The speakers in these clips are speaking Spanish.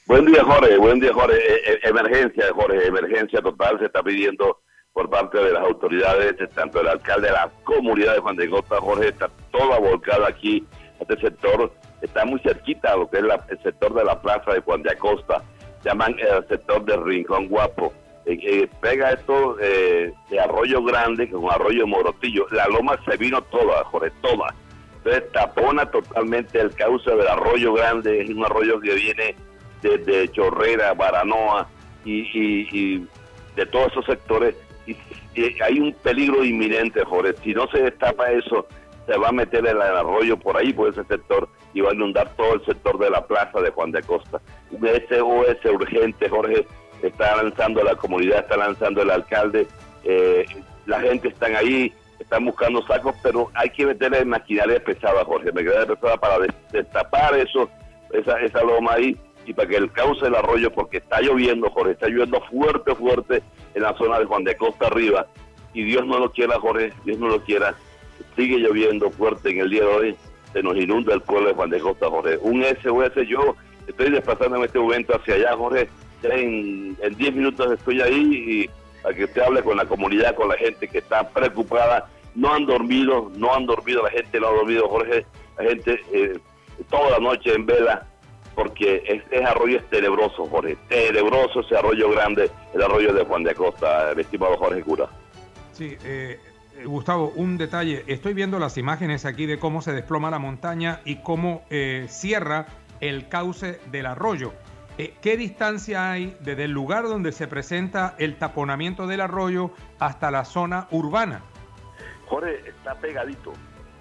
Buen día, Jorge. Buen día, Jorge. Emergencia, Jorge. Emergencia total se está pidiendo por parte de las autoridades, tanto el alcalde de la comunidad de Juan de Gota, Jorge, está toda volcada aquí. Este sector está muy cerquita a lo que es el sector de la plaza de Juan de Acosta. Llaman el sector del Rincón Guapo. Pega esto de Arroyo Grande con Arroyo Morotillo. La loma se vino toda, Jorge, toda. Entonces tapona totalmente el cauce del Arroyo Grande. Es un arroyo que viene desde Chorrera, Baranoa y de todos esos sectores. Y hay un peligro inminente, Jorge. Si no se destapa eso, se va a meter el arroyo por ahí, por ese sector, y va a inundar todo el sector de la plaza de Juan de Acosta. Un SOS urgente, Jorge, está lanzando la comunidad, está lanzando el alcalde, la gente están ahí, están buscando sacos, pero hay que meterle maquinaria pesada, Jorge, maquinaria pesada para destapar eso, esa loma ahí, y para que el cauce del arroyo, porque está lloviendo, Jorge, está lloviendo fuerte, fuerte en la zona de Juan de Acosta arriba, y Dios no lo quiera, Jorge, Dios no lo quiera, sigue lloviendo fuerte en el día de hoy, se nos inunda el pueblo de Juan de Acosta, Jorge. Un SOS, yo estoy desplazando en este momento hacia allá, Jorge, ya en 10 minutos estoy ahí, y para que usted hable con la comunidad, con la gente que está preocupada, no han dormido, la gente no ha dormido, Jorge, la gente toda la noche en vela, porque ese arroyo es tenebroso, Jorge, tenebroso ese arroyo grande, el arroyo de Juan de Acosta, el estimado Jorge Cura. Sí, Gustavo, un detalle, estoy viendo las imágenes aquí de cómo se desploma la montaña y cómo cierra el cauce del arroyo. ¿Qué distancia hay desde el lugar donde se presenta el taponamiento del arroyo hasta la zona urbana? Jorge, está pegadito.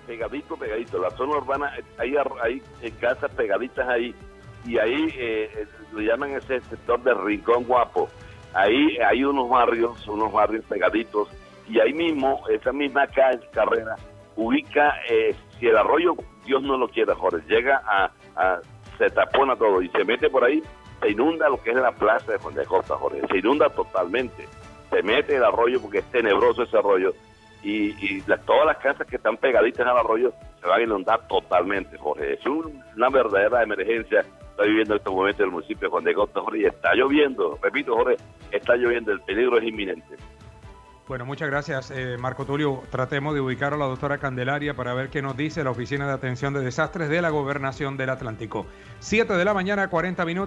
La zona urbana, hay casas pegaditas ahí, y ahí lo llaman ese sector del Rincón Guapo. Ahí hay unos barrios pegaditos, y ahí mismo, esa misma carrera, ubica, si el arroyo, Dios no lo quiera, Jorge, llega se tapona todo y se mete por ahí, se inunda lo que es la plaza de Juan de Acosta, Jorge, se inunda totalmente, se mete el arroyo porque es tenebroso ese arroyo, y todas las casas que están pegaditas al arroyo se van a inundar totalmente, Jorge. Es una verdadera emergencia, está viviendo en este momento el municipio de Juan de Acosta, Jorge, y está lloviendo, repito, Jorge, está lloviendo, el peligro es inminente. Bueno, muchas gracias, Marco Tulio. Tratemos de ubicar a la doctora Candelaria para ver qué nos dice la Oficina de Atención de Desastres de la Gobernación del Atlántico. 7 de la mañana, 40 minutos.